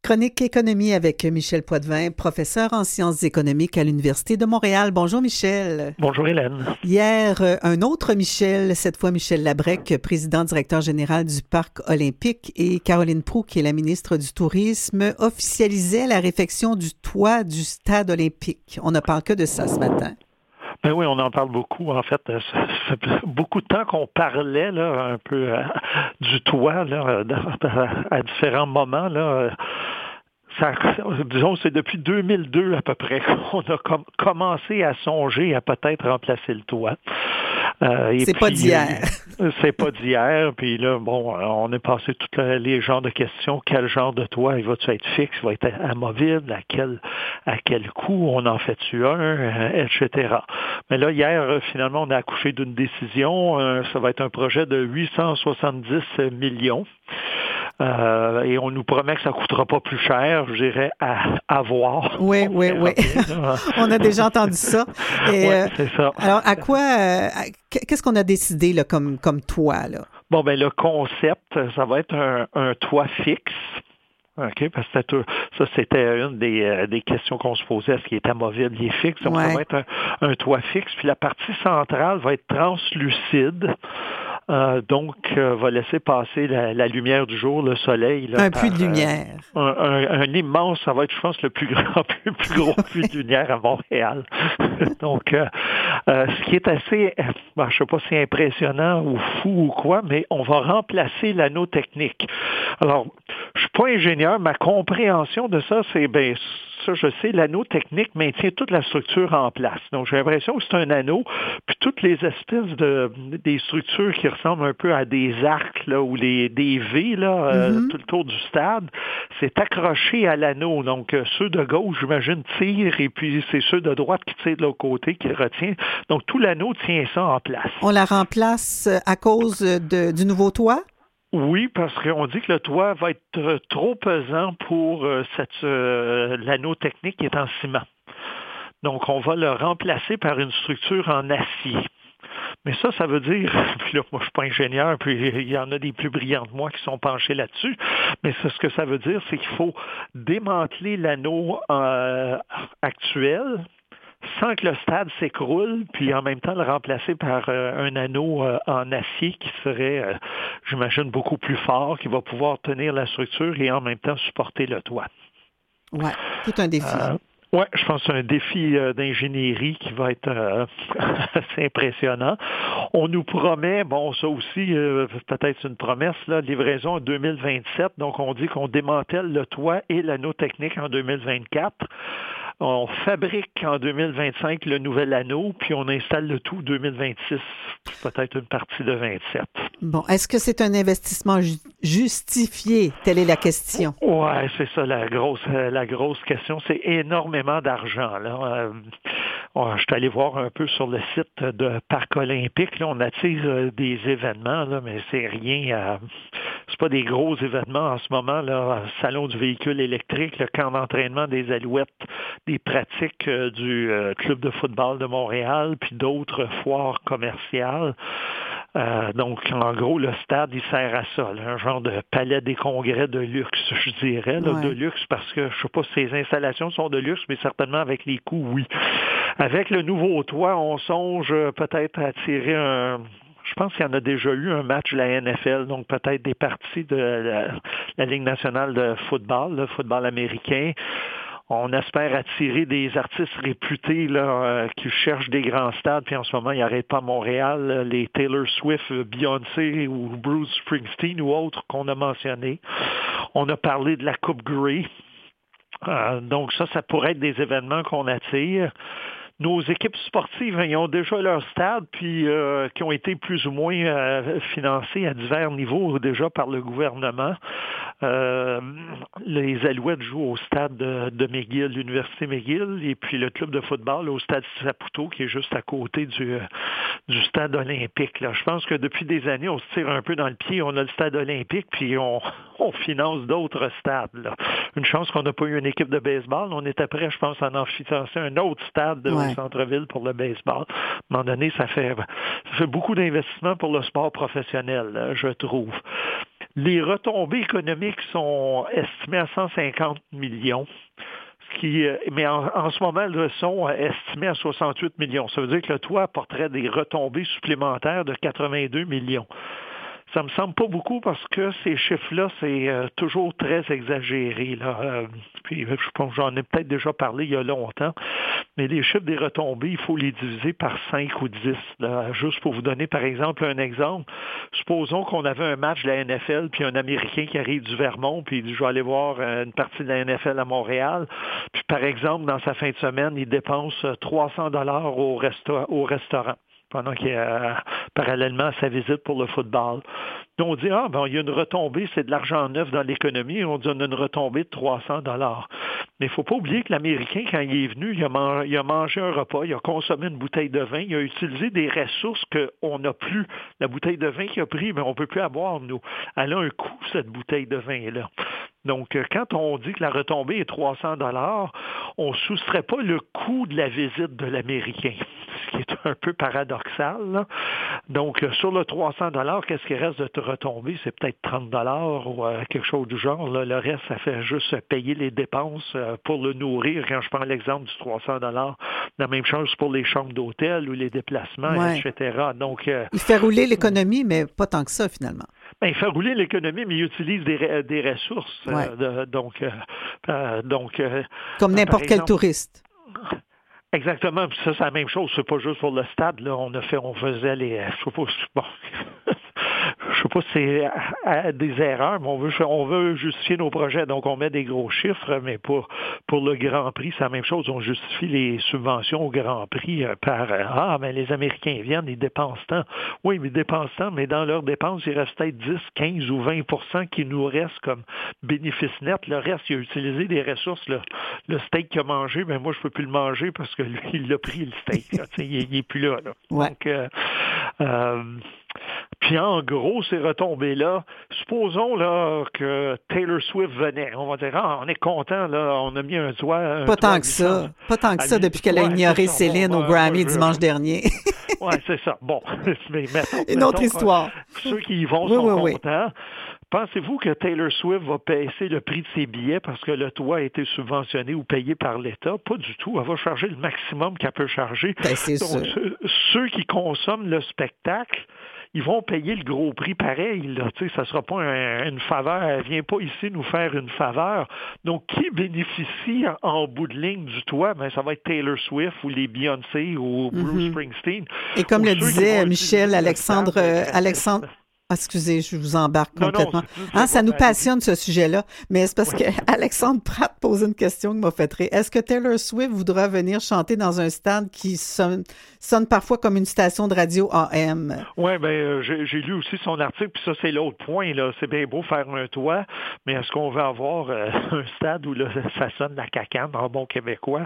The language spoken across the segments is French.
Chronique économie avec Michel Poitvin, professeur en sciences économiques à l'Université de Montréal. Bonjour Michel. Bonjour Hélène. Hier, un autre Michel, cette fois Michel Labrec, président directeur général du Parc olympique, et Caroline Proulx, qui est la ministre du Tourisme, officialisaient la réfection du toit du stade olympique. On ne parle que de ça ce matin. Ben oui, on en parle beaucoup. En fait, ça fait beaucoup de temps qu'on parlait là, un peu du toit là, à différents moments. Là. Disons, c'est depuis 2002 à peu près qu'on a commencé à songer à peut-être remplacer le toit. Pas d'hier. C'est pas d'hier. Puis là, bon, on est passé tous les genres de questions. Quel genre de toit? Il va-tu être fixe? Il va être amovible? À quel coût? On en fait-tu un? Etc. Mais là, hier, finalement, on a accouché d'une décision. Ça va être un projet de 870 millions. Et on nous promet que ça ne coûtera pas plus cher, je dirais, à voir. Oui. On a déjà entendu ça. Et, c'est ça. Alors, qu'est-ce qu'on a décidé là, comme toit, là? Bon, ben le concept, ça va être un toit fixe. OK, parce que ça, c'était une des questions qu'on se posait. Est-ce qu'il est amovible, il est fixe? Donc, ça va être un toit fixe. Puis la partie centrale va être translucide. Donc, va laisser passer la lumière du jour, le soleil. Là, un puits de lumière. Un immense, ça va être, je pense, le plus gros puits de lumière à Montréal. Donc, ce qui est assez, je ne sais pas si impressionnant ou fou ou quoi, mais on va remplacer l'anneau technique. Alors, je suis pas ingénieur, ma compréhension de ça, c'est, ça, je sais, l'anneau technique maintient toute la structure en place. Donc, j'ai l'impression que c'est un anneau, puis toutes les espèces des structures qui ressemblent un peu à des arcs, là, ou des V, là, tout le tour du stade, c'est accroché à l'anneau. Donc, ceux de gauche, j'imagine, tirent, et puis c'est ceux de droite qui tirent de l'autre côté, qui retiennent. Donc, tout l'anneau tient ça en place. On la remplace à cause du nouveau toit? Oui, parce qu'on dit que le toit va être trop pesant pour l'anneau technique qui est en ciment. Donc, on va le remplacer par une structure en acier. Mais ça veut dire, puis là, moi, je suis pas ingénieur, puis il y en a des plus brillants que moi qui sont penchés là-dessus, mais ce que ça veut dire, c'est qu'il faut démanteler l'anneau actuel, sans que le stade s'écroule, puis en même temps le remplacer par un anneau en acier qui serait, j'imagine, beaucoup plus fort, qui va pouvoir tenir la structure et en même temps supporter le toit. Oui, tout un défi. Oui, je pense que c'est un défi d'ingénierie qui va être assez impressionnant. On nous promet, bon, ça aussi, peut-être une promesse, là, livraison en 2027. Donc, on dit qu'on démantèle le toit et l'anneau technique en 2024. On fabrique en 2025 le nouvel anneau, puis on installe le tout en 2026, peut-être une partie de 27. Bon, est-ce que c'est un investissement justifié? Telle est la question. Oui, c'est ça la grosse question. C'est énormément d'argent, là. Je suis allé voir un peu sur le site de Parc olympique. Là, on attise des événements, là, mais c'est rien. C'est pas des gros événements en ce moment. Là, salon du véhicule électrique, le camp d'entraînement des Alouettes, des pratiques du club de football de Montréal, puis d'autres foires commerciales. Donc, en gros, le stade, il sert à ça, là, un genre de palais des congrès de luxe, je dirais, là, de luxe, parce que je ne sais pas si ces installations sont de luxe, mais certainement avec les coûts, oui. Avec le nouveau toit, on songe peut-être à tirer je pense qu'il y en a déjà eu un match de la NFL, donc peut-être des parties de la Ligue nationale de football, le football américain. On espère attirer des artistes réputés là, qui cherchent des grands stades, puis en ce moment, ils n'arrêtent pas à Montréal, là, les Taylor Swift, Beyoncé ou Bruce Springsteen ou autres qu'on a mentionnés. On a parlé de la Coupe Grey. Donc ça pourrait être des événements qu'on attire. Nos équipes sportives, ils ont déjà leur stade, puis qui ont été plus ou moins financés à divers niveaux déjà par le gouvernement. Les Alouettes jouent au stade de McGill, l'Université McGill, et puis le club de football au stade Saputo, qui est juste à côté du stade olympique. Là. Je pense que depuis des années, on se tire un peu dans le pied. On a le stade olympique, puis on finance d'autres stades. Là. Une chance qu'on n'a pas eu une équipe de baseball. On était prêt, je pense, à en financer un autre stade au centre-ville pour le baseball. À un moment donné, ça fait beaucoup d'investissements pour le sport professionnel, là, je trouve. Les retombées économiques sont estimées à 150 millions. Mais en ce moment, elles sont estimées à 68 millions. Ça veut dire que le toit apporterait des retombées supplémentaires de 82 millions. Ça me semble pas beaucoup parce que ces chiffres-là, c'est toujours très exagéré. Là. Puis je pense que j'en ai peut-être déjà parlé il y a longtemps, mais les chiffres des retombées, il faut les diviser par 5 ou 10. Là. Juste pour vous donner, par exemple, un exemple, supposons qu'on avait un match de la NFL, puis un Américain qui arrive du Vermont, puis il dit « Je vais aller voir une partie de la NFL à Montréal ». Puis par exemple, dans sa fin de semaine, il dépense 300 $ au restaurant. Pendant qu'il est parallèlement à sa visite pour le football. Donc, on dit, il y a une retombée, c'est de l'argent neuf dans l'économie, on dit, on a une retombée de 300 $. Mais il ne faut pas oublier que l'Américain, quand il est venu, il a mangé un repas, il a consommé une bouteille de vin, il a utilisé des ressources qu'on n'a plus. La bouteille de vin qu'il a pris, mais on ne peut plus avoir, nous. Elle a un coût, cette bouteille de vin-là. Donc, quand on dit que la retombée est 300 $, on ne soustrait pas le coût de la visite de l'Américain, ce qui est un peu paradoxal. Là. Donc, sur le 300 $, qu'est-ce qui reste de te retomber? C'est peut-être 30 $ ou quelque chose du genre. Là. Le reste, ça fait juste payer les dépenses pour le nourrir. Quand je prends l'exemple du 300 $, la même chose pour les chambres d'hôtel ou les déplacements, etc. Donc, il fait rouler l'économie, mais pas tant que ça, finalement. Il fait rouler l'économie, mais il utilise des ressources. Comme n'importe quel touriste. Exactement. Puis ça, c'est la même chose. C'est pas juste pour le stade. Là, on faisait les. Je sais pas si c'est des erreurs, mais on veut justifier nos projets. Donc, on met des gros chiffres, mais pour le Grand Prix, c'est la même chose. On justifie les subventions au Grand Prix par mais les Américains viennent, ils dépensent tant. Oui, mais ils dépensent tant, mais dans leurs dépenses, il reste peut-être 10, 15 ou 20% qui nous restent comme bénéfice net. Le reste, il a utilisé des ressources. Le steak qu'il a mangé, ben moi, je peux plus le manger parce que lui, il a pris le steak. Il n'est plus là. Ouais. Donc, puis en gros, ces retombées-là, supposons là que Taylor Swift venait. On va dire, on est content, là, on a mis un toit. Pas tant que ça depuis qu'elle a ignoré Céline au Grammy dimanche dernier. Oui, c'est ça. Bon, mais une autre histoire. Ceux qui y vont sont contents. Pensez-vous que Taylor Swift va baisser le prix de ses billets parce que le toit a été subventionné ou payé par l'État? Pas du tout. Elle va charger le maximum qu'elle peut charger. Ben, c'est donc, ceux qui consomment le spectacle, ils vont payer le gros prix pareil. Là. Ça ne sera pas une faveur. Elle ne vient pas ici nous faire une faveur. Donc, qui bénéficie en bout de ligne du toit? Ben, ça va être Taylor Swift ou les Beyoncé ou Bruce Springsteen. Et comme le disait Michel, Alexandre... excusez, je vous embarque complètement. Ça nous passionne, ce sujet-là. Mais c'est parce que Alexandre Pratt pose une question qui m'a fait rire. Est-ce que Taylor Swift voudra venir chanter dans un stade qui sonne parfois comme une station de radio AM? Oui, j'ai lu aussi son article, puis ça, c'est l'autre point. Là. C'est bien beau faire un toit, mais est-ce qu'on veut avoir un stade où là, ça sonne la cacane en bon québécois?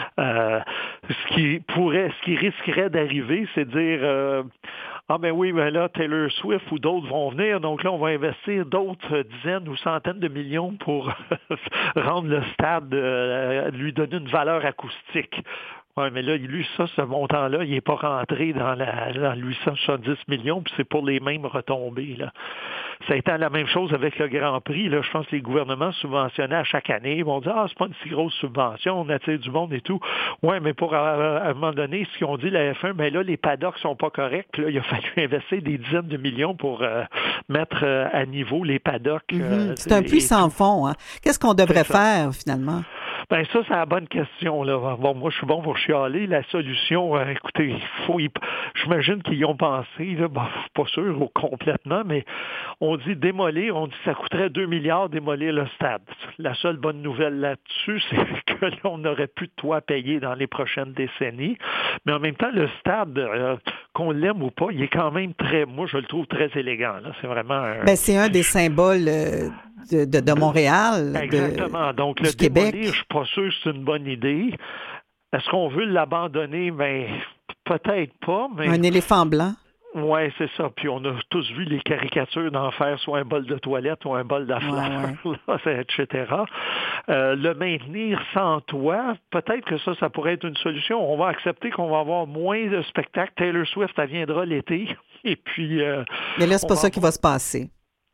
Ce qui risquerait d'arriver, c'est de dire... là, Taylor Swift ou d'autres vont venir, donc là, on va investir d'autres dizaines ou centaines de millions pour rendre le stade, lui donner une valeur acoustique. Oui, mais là, lui, ce montant-là, il n'est pas rentré dans 870 millions, puis c'est pour les mêmes retombées. Là. Ça a été la même chose avec le Grand Prix. Là. Je pense que les gouvernements subventionnaient à chaque année. Ils vont dire, c'est pas une si grosse subvention, on attire du monde et tout. Oui, mais pour à un moment donné, ce qu'ils ont dit, la F1, là, les paddocks sont pas corrects. Là, il a fallu investir des dizaines de millions pour mettre à niveau les paddocks. C'est un puits sans fond. Hein? Qu'est-ce qu'on devrait faire, finalement? Ben ça, c'est la bonne question. Là. Bon, moi, je suis bon pour chialer. La solution, écoutez, j'imagine qu'ils y ont pensé, là, pas sûr complètement, mais on dit démolir, on dit que ça coûterait 2 milliards démolir le stade. La seule bonne nouvelle là-dessus, c'est que là, on n'aurait plus de toit à payer dans les prochaines décennies. Mais en même temps, le stade, qu'on l'aime ou pas, il est quand même moi, je le trouve très élégant. Là. C'est vraiment... c'est un des symboles... De Montréal, exactement. Donc, le Québec. Démolir, je suis pas sûr que c'est une bonne idée. Est-ce qu'on veut l'abandonner? Peut-être pas. Mais... Un éléphant blanc. Oui, c'est ça. Puis on a tous vu les caricatures d'en faire soit un bol de toilette ou un bol d'affaires, etc. Le maintenir sans toit, peut-être que ça pourrait être une solution. On va accepter qu'on va avoir moins de spectacles. Taylor Swift, elle viendra l'été. Et puis... mais là, c'est pas ça qui va se passer.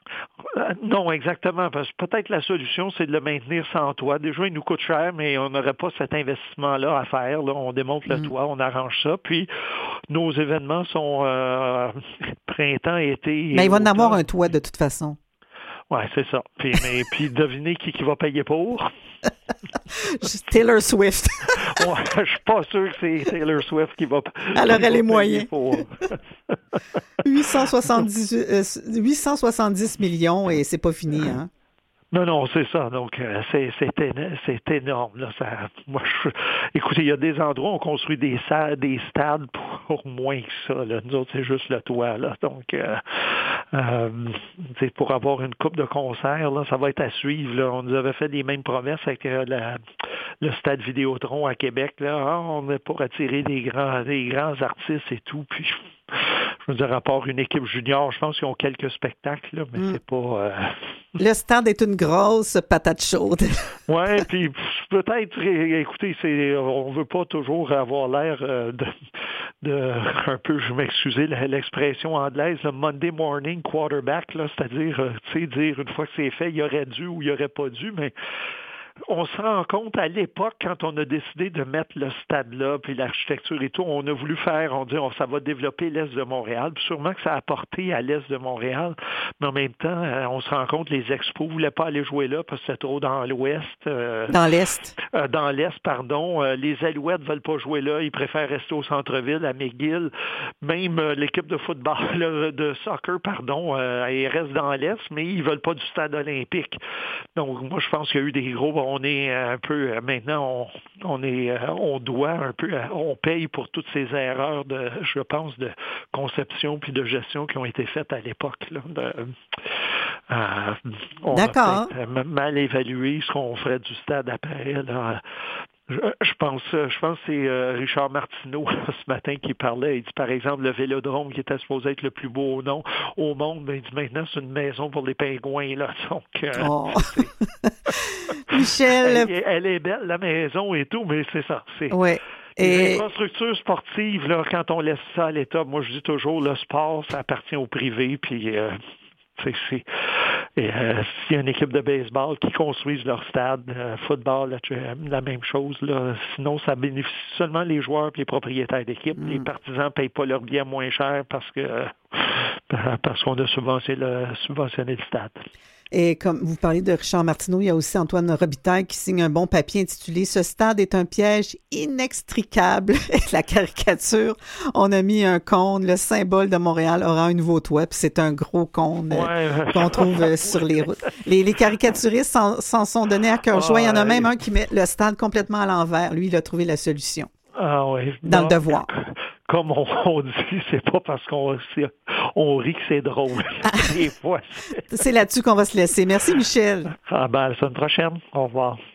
Non, exactement, parce que peut-être la solution, c'est de le maintenir sans toit. Déjà, il nous coûte cher, mais on n'aurait pas cet investissement-là à faire. Là. On démonte le toit, on arrange ça, puis nos événements sont printemps, été et Mais il va en automne. avoir un toit de toute façon. Oui, c'est ça. Puis devinez qui va payer pour? Taylor Swift. Ouais, je suis pas sûr que c'est Taylor Swift qui va Elle aurait les payer moyens. pour. 870 millions et c'est pas fini, hein? Non, c'est ça. Donc, c'est énorme. Là. Écoutez, il y a des endroits où on construit des stades pour moins que ça. Là. Nous autres, c'est juste le toit. Là. Donc, pour avoir une coupe de concerts, là, ça va être à suivre. Là. On nous avait fait les mêmes promesses avec le stade Vidéotron à Québec. Là. On est pour attirer des grands artistes et tout. Puis, je veux dire, à part une équipe junior, je pense qu'ils ont quelques spectacles, là, mais c'est pas... Le stade est une grosse patate chaude. Oui, puis peut-être, écoutez, on veut pas toujours avoir l'air de un peu, je m'excuser l'expression anglaise, le Monday morning quarterback, là, c'est-à-dire, tu sais, dire une fois que c'est fait, il aurait dû ou il aurait pas dû, mais on se rend compte à l'époque, quand on a décidé de mettre le stade-là, puis l'architecture et tout, on a voulu faire, on dit, ça va développer l'Est de Montréal. Puis sûrement que ça a apporté à l'Est de Montréal, mais en même temps, on se rend compte que les Expos ne voulaient pas aller jouer là parce que c'était trop dans l'Ouest. Dans l'Est. Dans l'Est, pardon. Les Alouettes ne veulent pas jouer là. Ils préfèrent rester au centre-ville, à McGill. Même l'équipe de football, de soccer, pardon, ils restent dans l'Est, mais ils ne veulent pas du stade olympique. Donc, moi, je pense qu'il y a eu des gros... On est un peu, maintenant, on doit un peu, on paye pour toutes ces erreurs je pense, de conception puis de gestion qui ont été faites à l'époque. Là, on D'accord. a peut-être mal évalué ce qu'on ferait du stade après. Là. Je pense que c'est Richard Martineau ce matin qui parlait. Il dit, par exemple, le Vélodrome qui était supposé être le plus beau au monde, ben, il dit maintenant c'est une maison pour les pingouins. Là. Donc, Michel... Elle est belle, la maison et tout, mais c'est ça. Ouais. Les infrastructures sportives, là, quand on laisse ça à l'État, moi je dis toujours, le sport, ça appartient au privé, puis... s'il y a une équipe de baseball qui construisent leur stade, football, la même chose. Là. Sinon, ça bénéficie seulement les joueurs et les propriétaires d'équipe. Les partisans ne payent pas leur billet moins cher parce qu'on a subventionné le stade. Et comme vous parlez de Richard Martineau, il y a aussi Antoine Robitaille qui signe un bon papier intitulé « Ce stade est un piège inextricable ». La caricature, on a mis un cône, le symbole de Montréal aura un nouveau toit, puis c'est un gros cône qu'on trouve sur les routes. Les caricaturistes s'en sont donnés à cœur joie. Il y en a même un qui met le stade complètement à l'envers. Lui, il a trouvé la solution. Ah oui. Dans le devoir. Comme on dit, c'est pas parce qu'on rit que c'est drôle. Des fois, c'est là-dessus qu'on va se laisser. Merci, Michel. À la semaine prochaine. Au revoir.